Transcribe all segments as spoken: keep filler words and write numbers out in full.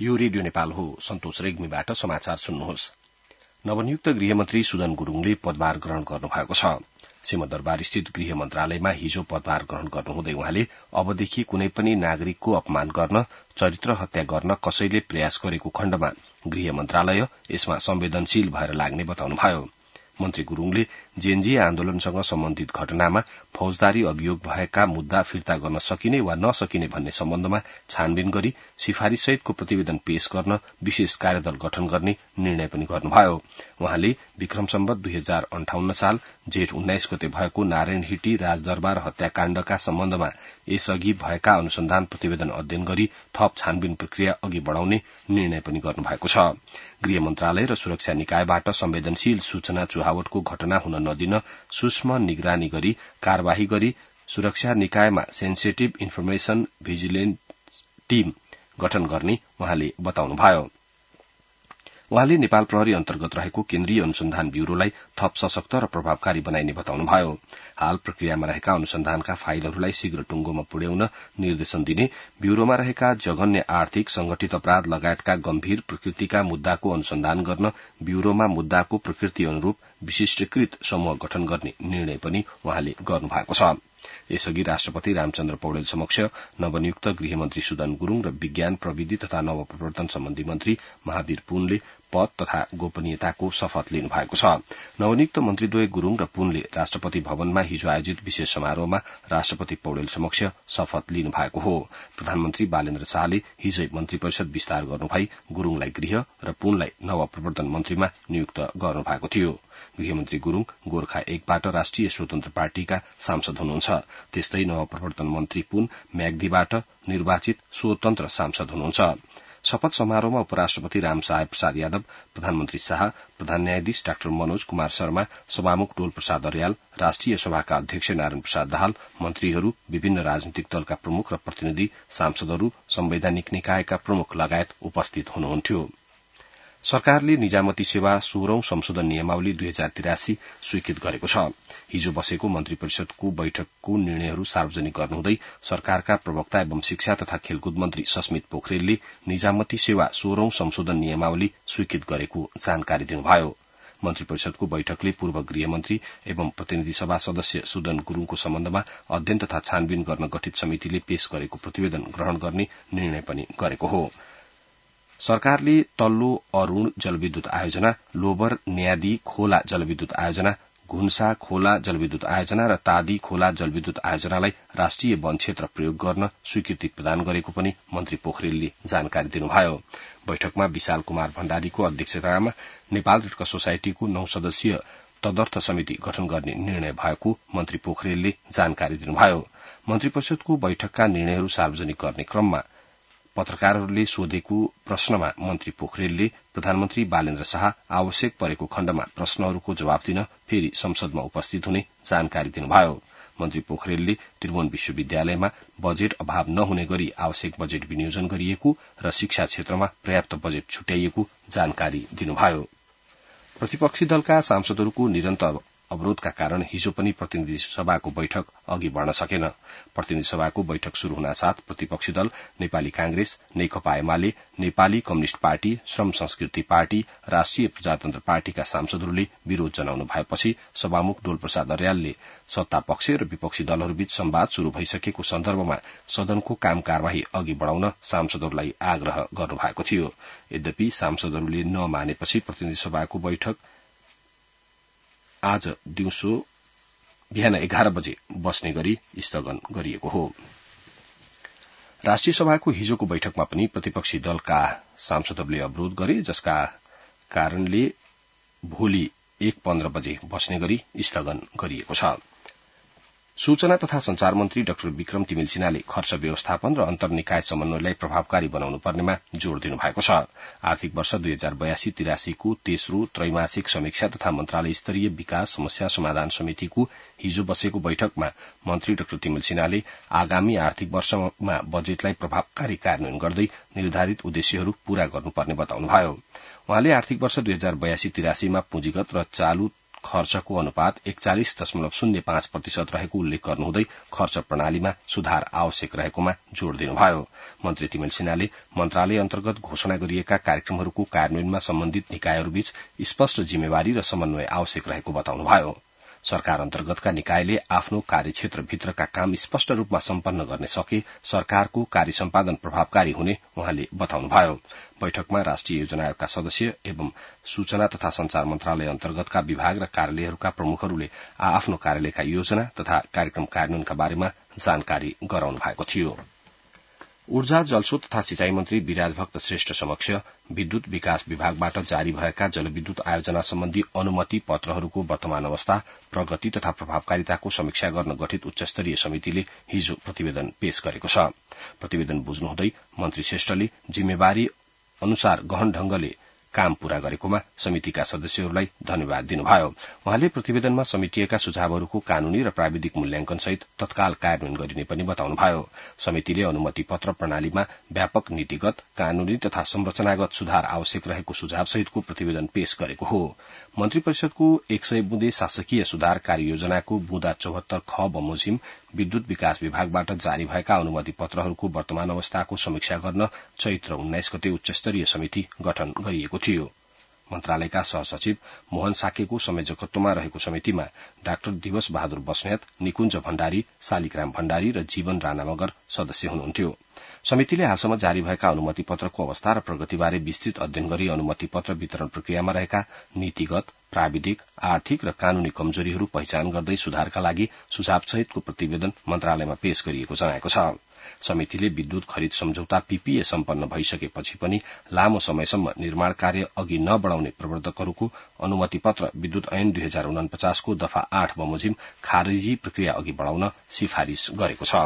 यो रेडियो नेपाल हो। सन्तोष रेग्मीबाट समाचार सुन्नुहोस्। नवनियुक्त गृहमन्त्री सुदन गुरूङले पदभार ग्रहण गर्नुभएको छ। सिंहदरबार स्थित गृह मन्त्रालयमा हिजो पदभार ग्रहण गर्नुहुँदै उहाँले अबदेखि कुनै पनि नागरिकको अपमान गर्न, चरित्र हत्या गर्न कसैले प्रयास गरेको खण्डमा गृह मन्त्रालय यसमा संवेदनशील भएर लाग्ने बताउनुभयो। मन्त्री गुरूङले जेएनजी आन्दोलनसँग सम्बन्धित घटनामा फौजदारी अभियोग भएका मुद्दा फिर्ता गर्न सकिने वा नसकिने भन्ने सम्बन्धमा छानबिन गरी सिफारिससहितको प्रतिवेदन पेश गर्न विशेष कार्यदल गठन गर्ने निर्णय पनि गर्नुभयो। उहाँले विक्रम सम्वत दुई हजार अन्ठाउन्न साल जेठ उन्नाइस गते भएको नारायण हिटी राजदरबार हत्याकाण्डका सम्बन्धमा यसअघि भएका अनुसन्धान प्रतिवेदन अध्ययन गरी थप छानबिन प्रक्रिया अघि बढ़ाउने निर्णय पनि गर्नुभएको छ। गृह मन्त्रालय र सुरक्षा निकायबाट संवेदनशील सूचना चुहावटको घटना हुन नदिन सूक्ष्म निगरानी गरी कार्यवाही गरी सुरक्षा निकायमा सेन्सिटिभ इन्फर्मेशन भिजिलेन्स टीम गठन गर्ने उहाँले बताउनुभयो। उहाँले नेपाल प्रहरी अन्तर्गत रहेको केन्द्रीय अनुसन्धान ब्यूरोलाई थप सशक्त र प्रभावकारी बनाइने बताउनुभयो। हाल प्रक्रियामा रहेका अनुसन्धानका फाइलहरूलाई शीघ्र टुंगोमा पुर्याउन निर्देशन दिने, ब्यूरोमा रहेका जघन्य आर्थिक संगठित अपराध लगायतका गम्भीर प्रकृतिका मुद्दाको अनुसन्धान गर्न ब्यूरोमा मुद्दाको प्रकृति अनुरूप विशिष्टीकृत समूह गठन गर्ने निर्णय पनि उहाँले गर्नुभएको छ। यसअघि राष्ट्रपति रामचन्द्र पौडेल समक्ष नवनियुक्त गृहमन्त्री सुदन गुरूङ र विज्ञान प्रविधि तथा नवप्रवर्तन सम्बन्धी मन्त्री महावीर पुनले पद तथा गोपनीयताको शपथ लिनु भएको छ। नवनियुक्त मन्त्रीद्वय गुरूङ र पुनले राष्ट्रपति भवनमा हिजो आयोजित विशेष समारोहमा राष्ट्रपति पौडेल समक्ष शपथ लिनु भएको हो। प्रधानमन्त्री बालेन्द्र शाहले हिजै मन्त्री परिषद विस्तार गर्नुभई गुरूङलाई गृह र पुनलाई नवप्रवर्तन मन्त्रीमा नियुक्त गर्नु भएको थियो। गृहमन्त्री गुरूङ गोर्खा एकबाट राष्ट्रिय स्वतन्त्र पार्टीका सांसद हुनुहुन्छ। त्यस्तै नवप्रवर्तन मन्त्री पुन म्याग्दीबाट निर्वाचित स्वतन्त्र सांसद हुनुहुन्छ। शपथ समारोहमा उपराष्ट्रपति रामसाहेब प्रसाद यादव, प्रधानमन्त्री शाह, प्रधान न्यायाधीश डाक्टर मनोज कुमार शर्मा, सभामुख टोल प्रसाद अर्याल, राष्ट्रिय सभाका अध्यक्ष नारायण प्रसाद दाहाल, मन्त्रीहरू, विभिन्न राजनीतिक दलका प्रमुख र प्रतिनिधि, सांसदहरू, संवैधानिक निकायका प्रमुख लगायत उपस्थित हुनुहुन्थ्यो। सरकारले निजामती सेवा सोह्रौं संशोधन नियमावली दुई हजार तिरासी स्वीकृत गरेको छ। हिजो बसेको मन्त्री परिषदको बैठकको निर्णयहरू सार्वजनिक गर्नुहुँदै सरकारका प्रवक्ता एवं शिक्षा तथा खेलकुद मन्त्री सस्मित पोखरेलले निजामती सेवा सोह्रौं संशोधन नियमावली स्वीकृत गरेको जानकारी दिनुभयो। मन्त्री परिषदको बैठकले पूर्व गृहमन्त्री एवं प्रतिनिधि सभा सदस्य सुदन गुरूङको सम्बन्धमा अध्ययन तथा छानबिन गर्न गठित समितिले पेश गरेको प्रतिवेदन ग्रहण गर्ने निर्णय पनि गरेको हो। सरकारले तल्लो अरूण जलविद्युत आयोजना, लोबर न्यादी खोला जलविद्युत आयोजना, घुन्सा खोला जलविद्युत आयोजना र तादी खोला जलविद्युत आयोजनालाई राष्ट्रिय वन क्षेत्र प्रयोग गर्न स्वीकृति प्रदान गरेको पनि मन्त्री पोखरेलले जानकारी दिनुभयो। बैठकमा विशाल कुमार भण्डारीको अध्यक्षतामा नेपाल रेडक्रस सोसाइटीको नौ सदस्यीय तदर्थ समिति गठन गर्ने निर्णय भएको मन्त्री पोखरेलले जानकारी दिनुभयो। मन्त्री परिषदको बैठकका निर्णयहरू सार्वजनिक गर्ने क्रममा पत्रकारहरूले सोधेको प्रश्नमा मन्त्री पोखरेलले प्रधानमन्त्री बालेन्द्र शाह आवश्यक परेको खण्डमा प्रश्नहरूको जवाब दिन फेरि संसदमा उपस्थित हुने जानकारी दिनुभयो। मन्त्री पोखरेलले त्रिभुवन विश्वविद्यालयमा बजेट अभाव नहुने गरी आवश्यक बजेट विनियोजन गरिएको र शिक्षा क्षेत्रमा पर्याप्त बजेट छुट्याइएको जानकारी दिनुभयो। प्रतिपक्षी दलका सांसदहरूको निरन्तर अवरोधका कारण हिजो पनि प्रतिनिधि सभाको बैठक अघि बढ़न सकेन। प्रतिनिधि सभाको बैठक शुरू हुनासाथ प्रतिपक्षी दल Nepali Congress, Nekapa UML, Nepali communist party, Shram Sanskriti party, राष्ट्रिय प्रजातन्त्र पार्टीका सांसदहरूले विरोध जनाउनु भएपछि सभामुख डोल प्रसाद अर्यालले सत्ता पक्ष र विपक्षी दलहरूबीच संवाद शुरू भइसकेको सन्दर्भमा सदनको काम कार्यवाही अघि बढ़ाउन सांसदहरूलाई आग्रह गर्नुभएको थियो। यद्यपि सांसदहरूले नमानेपछि प्रतिनिधि सभाको बैठक आज दिउँसो बिहान एघार बजे बस्ने गरी स्थगन गरिएको हो। राष्ट्रिय सभाको हिजोको बैठकमा पनि प्रतिपक्षी दलका सांसदहरूले अवरोध गरे, जसका कारणले भोलि एक पन्ध्र बजे बस्ने गरी स्थगन गरिएको छ। सूचना तथा संचार मन्त्री डाक्टर विक्रम तिमिल सिन्हाले खर्च व्यवस्थापन र अन्तर्निकाय समन्वयलाई प्रभावकारी बनाउनु पर्नेमा जोड़ दिनु भएको छ। आर्थिक वर्ष दुई हजार बयासी तिरासीको तेस्रो त्रैमासिक समीक्षा तथा मन्त्रालय स्तरीय विकास समस्या समाधान समितिको हिजो बसेको बैठकमा मन्त्री डाक्टर तिमिल सिन्हाले आगामी आर्थिक वर्षमा बजेटलाई प्रभावकारी कार्यान्वयन गर्दै निर्धारित उद्देश्यहरू पूरा गर्नुपर्ने बताउनुभयो। उहाँले आर्थिक वर्ष दुई हजार बयासी तिरासीमा पुँजीगत र चालू खर्चको अनुपात एकचालिस दशमलव शून्य पाँच प्रतिशत रहेको उल्लेख गर्नुहुँदै खर्च प्रणालीमा सुधार आवश्यक रहेकोमा जोड़ दिनुभयो। मन्त्री तिमेल सिन्हाले मन्त्रालय अन्तर्गत घोषणा गरिएका कार्यक्रमहरूको कार्यान्वयनमा सम्बन्धित निकायहरूबीच स्पष्ट जिम्मेवारी र समन्वय आवश्यक रहेको बताउनुभयो। सरकार अन्तर्गतका निकायले आफ्नो कार्यक्षेत्रभित्रका काम स्पष्ट रूपमा सम्पन्न गर्ने सके सरकारको कार्य सम्पादन प्रभावकारी हुने उहाँले बताउनुभयो। बैठकमा राष्ट्रिय योजना आयोगका सदस्य एवं सूचना तथा संचार मन्त्रालय अन्तर्गतका विभाग र कार्यालयहरूका प्रमुखहरूले आआफ्नो कार्यालयका योजना तथा कार्यक्रम कार्यान्वयनका बारेमा जानकारी गराउनु भएको थियो। ऊर्जा जलस्रोत तथा सिंचाई मन्त्री विराज भक्त श्रेष्ठ समक्ष विद्युत विकास विभागबाट जारी भएका जलविद्युत आयोजना सम्बन्धी अनुमति पत्रहरूको वर्तमान अवस्था, प्रगति तथा प्रभावकारिताको समीक्षा गर्न गठित उच्चस्तरीय समितिले हिजो प्रतिवेदन पेश गरेको छ। प्रतिवेदन बुझ्नुहुँदै मन्त्री श्रेष्ठले जिम्मेवारी अनुसार गहन ढंगले काम पूरा गरेकोमा समितिका सदस्यहरूलाई धन्यवाद दिनुभयो। उहाँले प्रतिवेदनमा समेटिएका सुझावहरूको कानूनी र प्राविधिक मूल्याङ्कन सहित तत्काल कार्यान्वयन गरिने पनि बताउनुभयो। समितिले अनुमति पत्र प्रणालीमा व्यापक नीतिगत, कानूनी तथा संरचनागत सुधार आवश्यक रहेको सुझाव सहितको प्रतिवेदन पेश गरेको हो। मन्त्री परिषदको एक सय बुँदे शासकीय सुधार कार्ययोजनाको बुँदा चौहत्तर ख बमोजिम विद्युत विकास विभागबाट जारी भएका अनुमति पत्रहरूको वर्तमान अवस्थाको समीक्षा गर्न चैत्र उन्नाइस गते उच्चस्तरीय समिति गठन गरिएको थियो। मन्त्रालयका सहसचिव मोहन साकेको संयोजकत्वमा रहेको समितिमा डाक्टर दिवस बहादुर बस्नेत, निकुञ्ज भण्डारी, शालिग्राम भण्डारी र जीवन राणा मगर सदस्य हुनुहुन्थ्यो। समितिले हालसम्म जारी भएका अनुमति पत्रको अवस्था र प्रगतिबारे विस्तृत अध्ययन गरी अनुमति पत्र वितरण प्रक्रियामा रहेका नीतिगत, प्राविधिक, आर्थिक र कानूनी कमजोरीहरू पहिचान गर्दै सुधारका लागि सुझावसहितको प्रतिवेदन मन्त्रालयमा पेश गरिएको जनाएको छ। समितिले विद्युत खरिद सम्झौता पीपीए सम्पन्न भइसकेपछि पनि लामो समयसम्म निर्माण कार्य अघि नबढ़ाउने प्रवर्तकहरूको अनुमति पत्र विद्युत ऐन दुई हजार उनपचासको दफा आठ बमोजिम खारेजी प्रक्रिया अघि बढ़ाउन सिफारिश गरेको छ।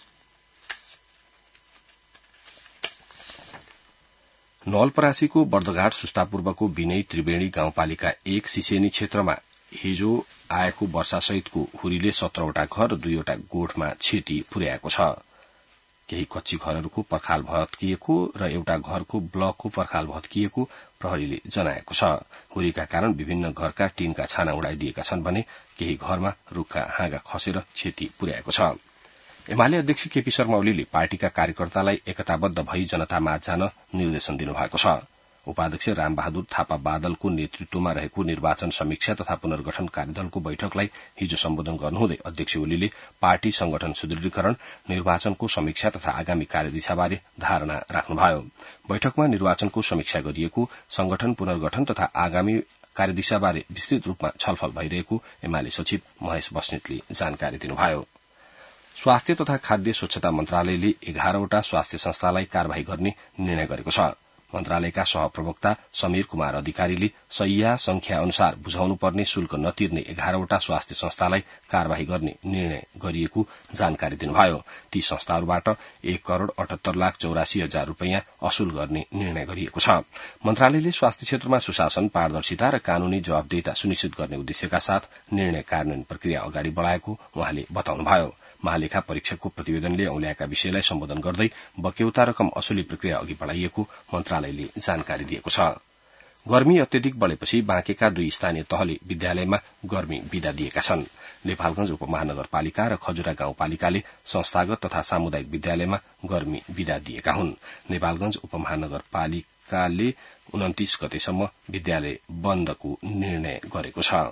नवलपरासीको बर्दघाट सुस्तापूर्वको विनय त्रिवेणी गाउँपालिका एक सिसेनी क्षेत्रमा हिजो आएको वर्षासहितको हुरीले सत्रवटा घर र दुईवटा गोठमा क्षति पुर्याएको छ। केही कच्ची घरहरूको पर्खाल भत्किएको र एउटा घरको ब्लकको पर्खाल भत्किएको प्रहरीले जनाएको छ। हुरीका कारण विभिन्न घरका टीनका छाना उडाइदिएका छन् भने केही घरमा रूखका हाँगा खसेर क्षति पुर्याएको छ। एमाले अध्यक्ष केपी शर्मा ओलीले पार्टीका कार्यकर्तालाई एकताबद्ध भई जनतामाझ जान निर्देशन दिनुभएको छ। उपाध्यक्ष रामबहादुर थापा बादलको नेतृत्वमा रहेको निर्वाचन समीक्षा तथा पुनर्गठन कार्यदलको बैठकलाई हिजो सम्बोधन गर्नुहुँदै अध्यक्ष ओलीले पार्टी संगठन सुदृढीकरण, निर्वाचनको समीक्षा तथा आगामी कार्यदिशाबारे धारणा राख्नुभयो। बैठकमा निर्वाचनको समीक्षा गरिएको, संगठन पुनर्गठन तथा आगामी कार्यदिशाबारे विस्तृत रूपमा छलफल भइरहेको एमाले सचिव महेश बस्नेतले जानकारी दिनुभयो। स्वास्थ्य तथा खाद्य स्वच्छता मन्त्रालयले एघारवटा स्वास्थ्य संस्थालाई कार्यवाही गर्ने निर्णय गरेको छ। मन्त्रालयका सहप्रवक्ता समीर कुमार अधिकारीले सय्या संख्या अनुसार बुझाउनु पर्ने शुल्क नतिर्ने एघारवटा स्वास्थ्य संस्थालाई कार्यवाही गर्ने निर्णय गरिएको जानकारी दिनुभयो। ती संस्थाहरूबाट एक करोड़ अठहत्तर लाख चौरासी हजार रूपियाँ असुल गर्ने निर्णय गरिएको छ। मन्त्रालयले स्वास्थ्य क्षेत्रमा सुशासन, पारदर्शिता र कानूनी जवाबदेहिता सुनिश्चित गर्ने उद्देश्यका साथ निर्णय कार्यान्वयन प्रक्रिया अगाडि बढ़ाएको उहाँले बताउनुभयो। महालेखा परीक्षकको प्रतिवेदनले औल्याएका विषयलाई सम्बोधन गर्दै बक्यौता रकम असुली प्रक्रिया अघि बढ़ाइएको मन्त्रालयले जानकारी दिएको छ। गर्मी अत्यधिक बढ़ेपछि बाँकेका दुई स्थानीय तहले विद्यालयमा गर्मी विदा दिएका छन्। नेपालगंज उपमहानगरपालिका र खजुरा गाउँपालिकाले संस्थागत तथा सामुदायिक विद्यालयमा गर्मी विदा दिएका हुन्। नेपालगंज उपमहानगरपालिकाले उन्तीस गतेसम्म विद्यालय बन्दको निर्णय गरेको छ।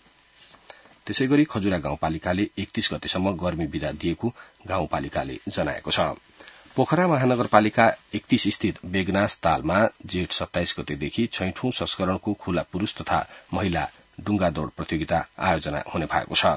त्यसैगरी खजुरा गाउँपालिकाले एकतीस गतेसम्म गर्मी विदा दिएको गाउँपालिकाले जनाएको छ। पोखरा महानगरपालिका एकतीस स्थित बेगनास तालमा जेठ सत्ताइस गतेदेखि छैठौं संस्करणको खुला पुरूष तथा महिला डुंगा दौड़ प्रतियोगिता आयोजना हुने भएको छ।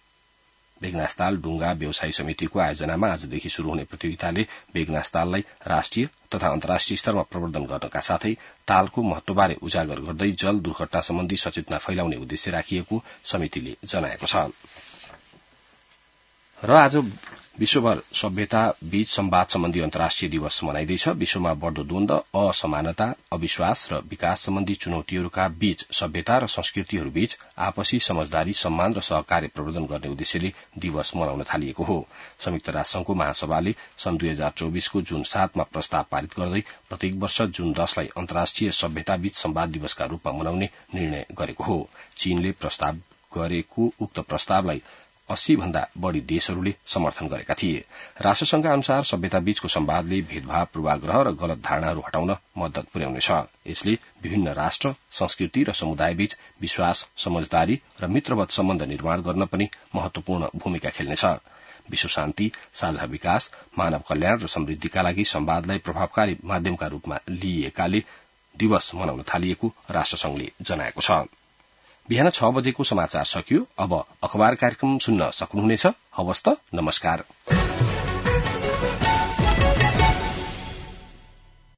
बेगनास ताल डुंगा व्यवसायी समितिको आयोजनामा आजदेखि शुरू हुने प्रतियोगिताले बेगनास ताललाई राष्ट्रिय तथा अन्तर्राष्ट्रिय स्तरमा प्रवर्धन गर्नका साथै तालको महत्वबारे उजागर गर्दै जल दुर्घटना सम्बन्धी सचेतना फैलाउने उद्देश्य राखिएको समितिले जनाएको छ। र आज विश्वभर सभ्यता बीच संवाद सम्बन्धी अन्तर्राष्ट्रिय दिवस मनाइँदैछ। विश्वमा बढ़दो द्वन्द, असमानता, अविश्वास र विकास सम्बन्धी चुनौतीहरूका बीच सभ्यता र संस्कृतिहरू बीच आपसी समझदारी, सम्मान र सहकार्य प्रवर्धन गर्ने उद्देश्यले दिवस मनाउन थालिएको हो। संयुक्त राष्ट्रसंघको महासभाले सन् दुई हजार चौबीसको जुन सातमा प्रस्ताव पारित गर्दै प्रत्येक वर्ष जुन दशलाई अन्तर्राष्ट्रिय सभ्यता बीच संवाद दिवसका रूपमा मनाउने निर्णय गरेको हो। चीनले प्रस्ताव गरेको उक्त प्रस्तावलाई अस्सी भन्दा बढ़ी देशहरूले समर्थन गरेका थिए। राष्ट्रसंघका अनुसार सभ्यता बीचको संवादले भेदभाव, पूर्वाग्रह र गलत धारणाहरू हटाउन मद्दत पुर्याउनेछ। यसले विभिन्न राष्ट्र, संस्कृति र समुदाय बीच विश्वास, समझदारी र मित्रवत सम्बन्ध निर्माण गर्न पनि महत्वपूर्ण भूमिका खेल्नेछ। विश्व शान्ति, साझा विकास, मानव कल्याण र समृद्धिका लागि संवादलाई प्रभावकारी माध्यमका रूपमा लिइएकाले दिवस मनाउन थालिएको राष्ट्रसंघले जनाएको छ। बिहान छ बजेको समाचार सकियो। अब अखबार कार्यक्रम सुन्न सक्नुहुनेछ। हवस् त, नमस्कार।